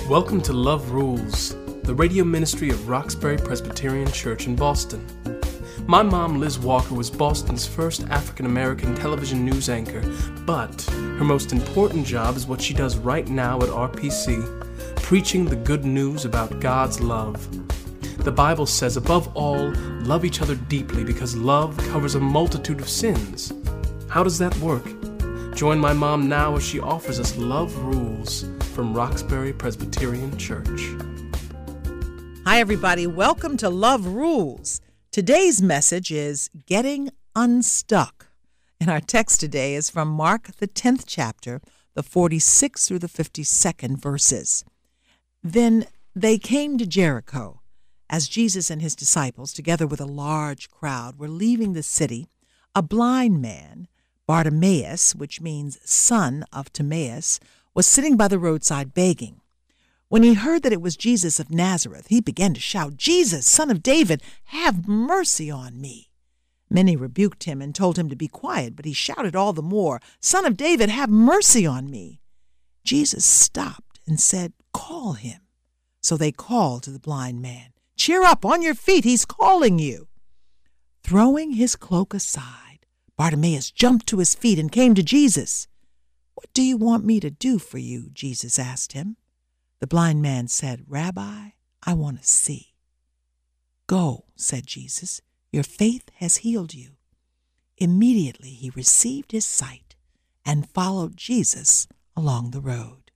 Welcome to Love Rules, the radio ministry of Roxbury Presbyterian Church in Boston. My mom, Liz Walker, was Boston's first African-American television news anchor, but her most important job is what she does right now at RPC, preaching the good news about God's love. The Bible says, above all, love each other deeply because love covers a multitude of sins. How does that work? Join my mom now as she offers us Love Rules from Roxbury Presbyterian Church. Hi, everybody. Welcome to Love Rules. Today's message is Getting Unstuck. And our text today is from Mark, the 10th chapter, the 46th through the 52nd verses. Then they came to Jericho. As Jesus and his disciples, together with a large crowd, were leaving the city, a blind man, Bartimaeus, which means son of Timaeus, was sitting by the roadside begging. When he heard that it was Jesus of Nazareth, he began to shout, "Jesus, Son of David, have mercy on me." Many rebuked him and told him to be quiet, but he shouted all the more, "Son of David, have mercy on me." Jesus stopped and said, "Call him." So they called to the blind man, "Cheer up, on your feet, he's calling you." Throwing his cloak aside, Bartimaeus jumped to his feet and came to Jesus. "What do you want me to do for you?" Jesus asked him. The blind man said, "Rabbi, I want to see." "Go," said Jesus, "your faith has healed you." Immediately he received his sight and followed Jesus along the road.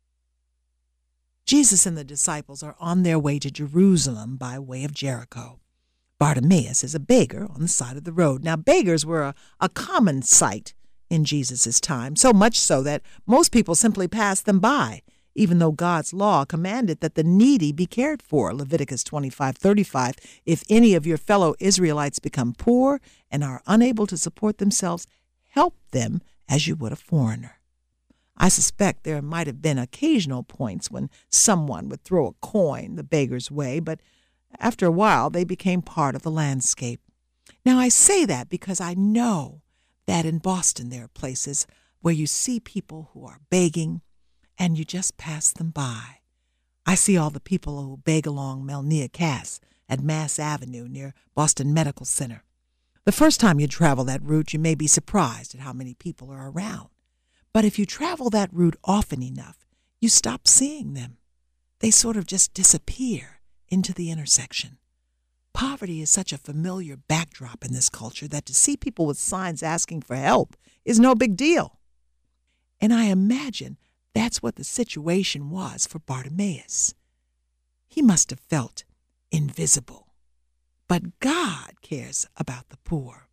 Jesus and the disciples are on their way to Jerusalem by way of Jericho. Bartimaeus is a beggar on the side of the road. Now, beggars were a common sight in Jesus' time, so much so that most people simply passed them by, even though God's law commanded that the needy be cared for. Leviticus 25:35, if any of your fellow Israelites become poor and are unable to support themselves, help them as you would a foreigner. I suspect there might have been occasional points when someone would throw a coin the beggar's way, but after a while they became part of the landscape. Now I say that because I know that in Boston there are places where you see people who are begging and you just pass them by. I see all the people who beg along Melnia Cass at Mass Avenue near Boston Medical Center. The first time you travel that route, you may be surprised at how many people are around. But if you travel that route often enough, you stop seeing them. They sort of just disappear into the intersection. Poverty is such a familiar backdrop in this culture that to see people with signs asking for help is no big deal. And I imagine that's what the situation was for Bartimaeus. He must have felt invisible. But God cares about the poor.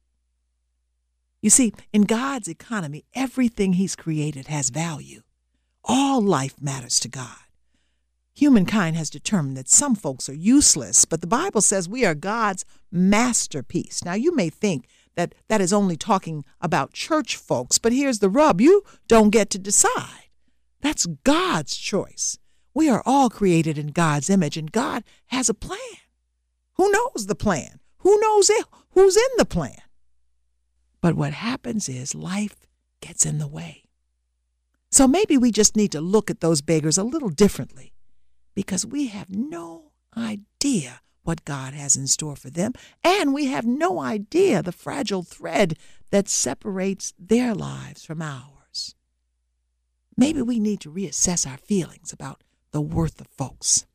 You see, in God's economy, everything he's created has value. All life matters to God. Humankind has determined that some folks are useless, but the Bible says we are God's masterpiece. Now, you may think that that is only talking about church folks, but here's the rub. You don't get to decide. That's God's choice. We are all created in God's image, and God has a plan. Who knows the plan? Who knows it? Who's in the plan? But what happens is life gets in the way. So maybe we just need to look at those beggars a little differently, because we have no idea what God has in store for them, and we have no idea the fragile thread that separates their lives from ours. Maybe we need to reassess our feelings about the worth of folks.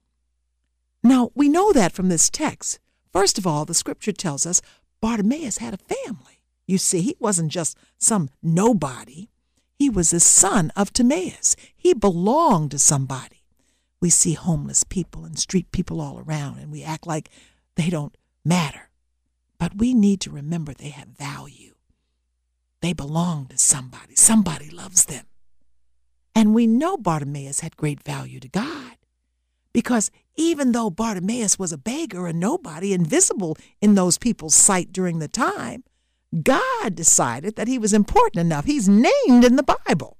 Now, we know that from this text. First of all, the scripture tells us Bartimaeus had a family. You see, he wasn't just some nobody. He was the son of Timaeus. He belonged to somebody. We see homeless people and street people all around, and we act like they don't matter. But we need to remember they have value. They belong to somebody. Somebody loves them. And we know Bartimaeus had great value to God, because even though Bartimaeus was a beggar, a nobody, invisible in those people's sight during the time, God decided that he was important enough. He's named in the Bible.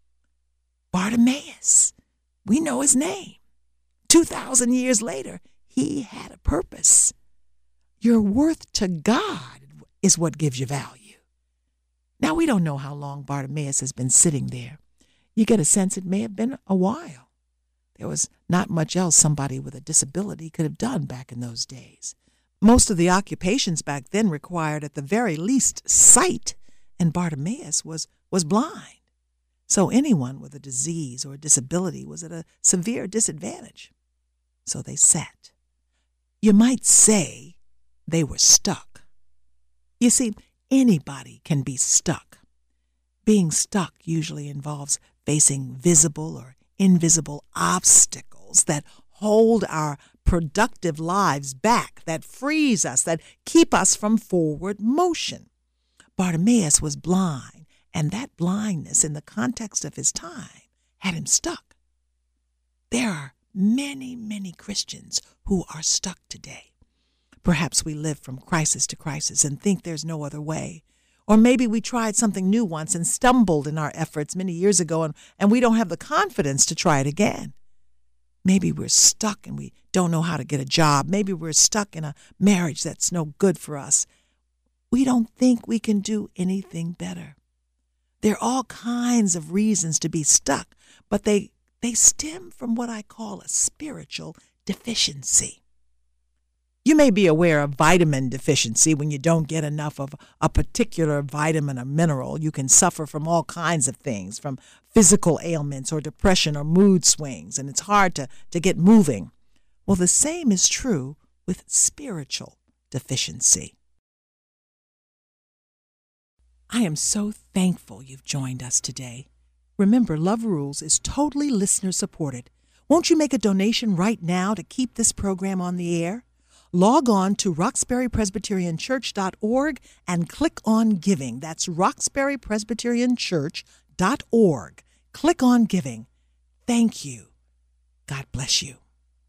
Bartimaeus. We know his name. 2,000 years later, he had a purpose. Your worth to God is what gives you value. Now, we don't know how long Bartimaeus has been sitting there. You get a sense it may have been a while. There was not much else somebody with a disability could have done back in those days. Most of the occupations back then required at the very least sight, and Bartimaeus was blind. So anyone with a disease or a disability was at a severe disadvantage. So they sat. You might say they were stuck. You see, anybody can be stuck. Being stuck usually involves facing visible or invisible obstacles that hold our productive lives back, that freeze us, that keep us from forward motion. Bartimaeus was blind, and that blindness in the context of his time had him stuck. There are many, many Christians who are stuck today. Perhaps we live from crisis to crisis and think there's no other way. Or maybe we tried something new once and stumbled in our efforts many years ago, and we don't have the confidence to try it again. Maybe we're stuck and we don't know how to get a job. Maybe we're stuck in a marriage that's no good for us. We don't think we can do anything better. There are all kinds of reasons to be stuck, but they stem from what I call a spiritual deficiency. You may be aware of vitamin deficiency. When you don't get enough of a particular vitamin or mineral, you can suffer from all kinds of things, from physical ailments or depression or mood swings, and it's hard to get moving. Well, the same is true with spiritual deficiency. I am so thankful you've joined us today. Remember, Love Rules is totally listener supported. Won't you make a donation right now to keep this program on the air? Log on to roxburypresbyterianchurch.org and click on Giving. That's roxburypresbyterianchurch.org. Click on Giving. Thank you. God bless you.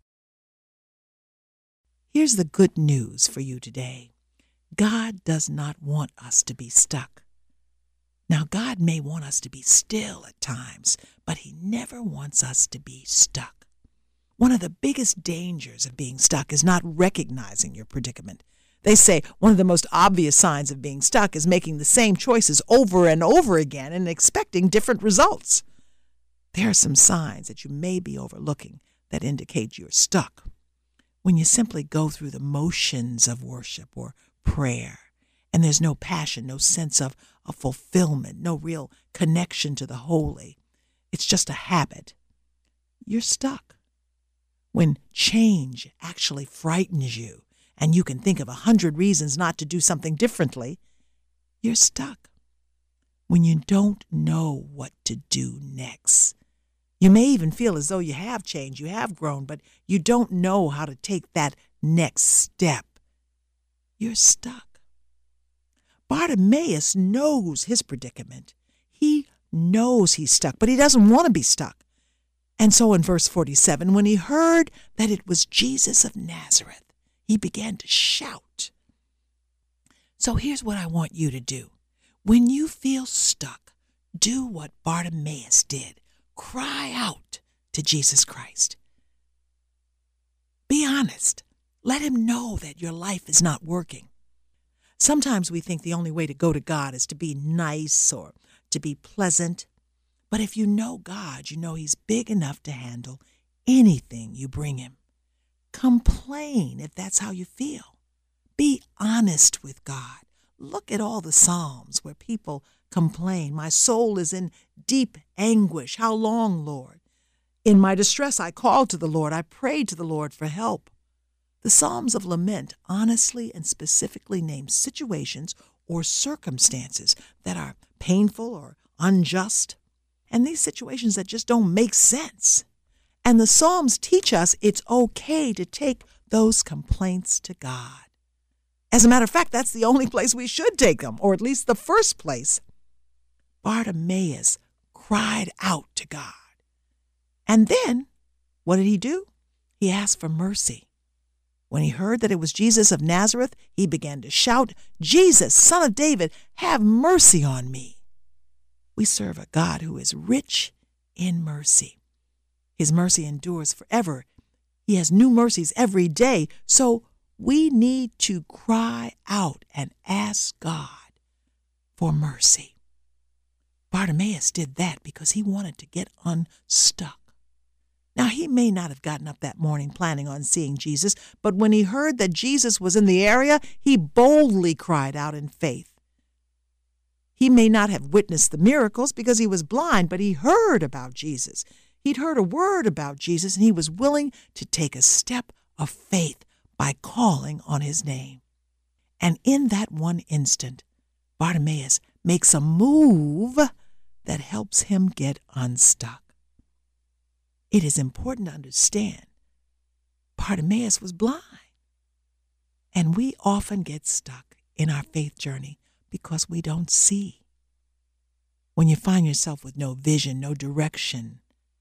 Here's the good news for you today. God does not want us to be stuck. Now, God may want us to be still at times, but He never wants us to be stuck. One of the biggest dangers of being stuck is not recognizing your predicament. They say one of the most obvious signs of being stuck is making the same choices over and over again and expecting different results. There are some signs that you may be overlooking that indicate you're stuck. When you simply go through the motions of worship or prayer, and there's no passion, no sense of fulfillment, no real connection to the holy, it's just a habit, you're stuck. When change actually frightens you and you can think of 100 reasons not to do something differently, you're stuck. When you don't know what to do next, you may even feel as though you have changed, you have grown, but you don't know how to take that next step, you're stuck. Bartimaeus knows his predicament. He knows he's stuck, but he doesn't want to be stuck. And so in verse 47, when he heard that it was Jesus of Nazareth, he began to shout. So here's what I want you to do. When you feel stuck, do what Bartimaeus did. Cry out to Jesus Christ. Be honest. Let Him know that your life is not working. Sometimes we think the only way to go to God is to be nice or to be pleasant. But if you know God, you know He's big enough to handle anything you bring Him. Complain if that's how you feel. Be honest with God. Look at all the Psalms where people complain. My soul is in deep anguish. How long, Lord? In my distress, I called to the Lord. I prayed to the Lord for help. The Psalms of Lament honestly and specifically name situations or circumstances that are painful or unjust, and these situations that just don't make sense. And the Psalms teach us it's okay to take those complaints to God. As a matter of fact, that's the only place we should take them, or at least the first place. Bartimaeus cried out to God. And then, what did he do? He asked for mercy. When he heard that it was Jesus of Nazareth, he began to shout, Jesus, Son of David, have mercy on me. We serve a God who is rich in mercy. His mercy endures forever. He has new mercies every day. So we need to cry out and ask God for mercy. Bartimaeus did that because he wanted to get unstuck. Now, he may not have gotten up that morning planning on seeing Jesus, but when he heard that Jesus was in the area, he boldly cried out in faith. He may not have witnessed the miracles because he was blind, but he heard about Jesus. He'd heard a word about Jesus, and he was willing to take a step of faith by calling on his name. And in that one instant, Bartimaeus makes a move that helps him get unstuck. It is important to understand Bartimaeus was blind. And we often get stuck in our faith journey because we don't see. When you find yourself with no vision, no direction,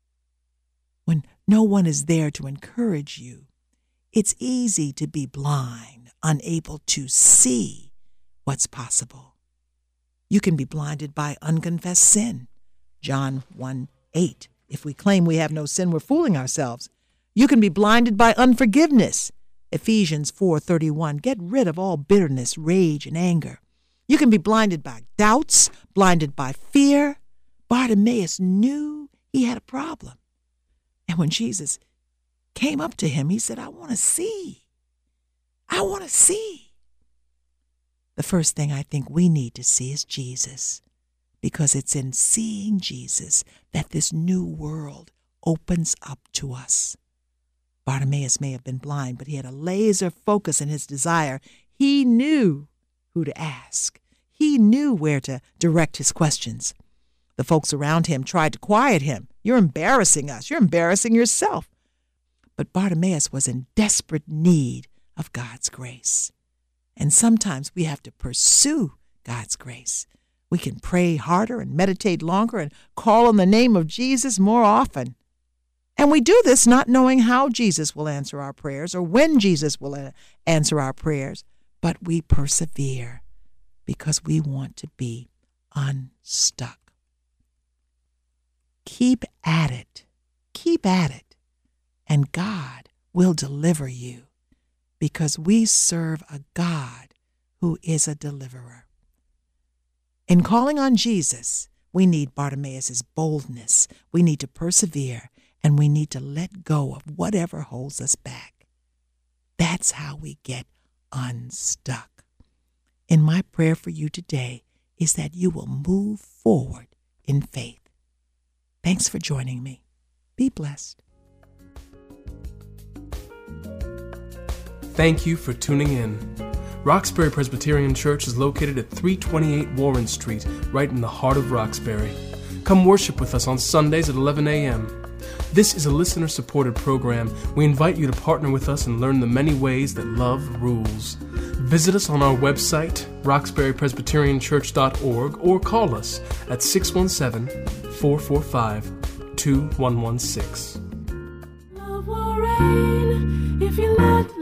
when no one is there to encourage you, it's easy to be blind, unable to see what's possible. You can be blinded by unconfessed sin. John 1:8. If we claim we have no sin, we're fooling ourselves. You can be blinded by unforgiveness. Ephesians 4:31. Get rid of all bitterness, rage, and anger. You can be blinded by doubts, blinded by fear. Bartimaeus knew he had a problem. And when Jesus came up to him, he said, I want to see. I want to see. The first thing I think we need to see is Jesus, because it's in seeing Jesus that this new world opens up to us. Bartimaeus may have been blind, but he had a laser focus in his desire. He knew who to ask. He knew where to direct his questions. The folks around him tried to quiet him. You're embarrassing us. You're embarrassing yourself. But Bartimaeus was in desperate need of God's grace. And sometimes we have to pursue God's grace. We can pray harder and meditate longer and call on the name of Jesus more often. And we do this not knowing how Jesus will answer our prayers or when Jesus will answer our prayers, but we persevere because we want to be unstuck. Keep at it. Keep at it. And God will deliver you because we serve a God who is a deliverer. In calling on Jesus, we need Bartimaeus' boldness. We need to persevere, and we need to let go of whatever holds us back. That's how we get unstuck. And my prayer for you today is that you will move forward in faith. Thanks for joining me. Be blessed. Thank you for tuning in. Roxbury Presbyterian Church is located at 328 Warren Street, right in the heart of Roxbury. Come worship with us on Sundays at 11 a.m. This is a listener-supported program. We invite you to partner with us and learn the many ways that love rules. Visit us on our website, roxburypresbyterianchurch.org, or call us at 617-445-2116. Love will reign if you let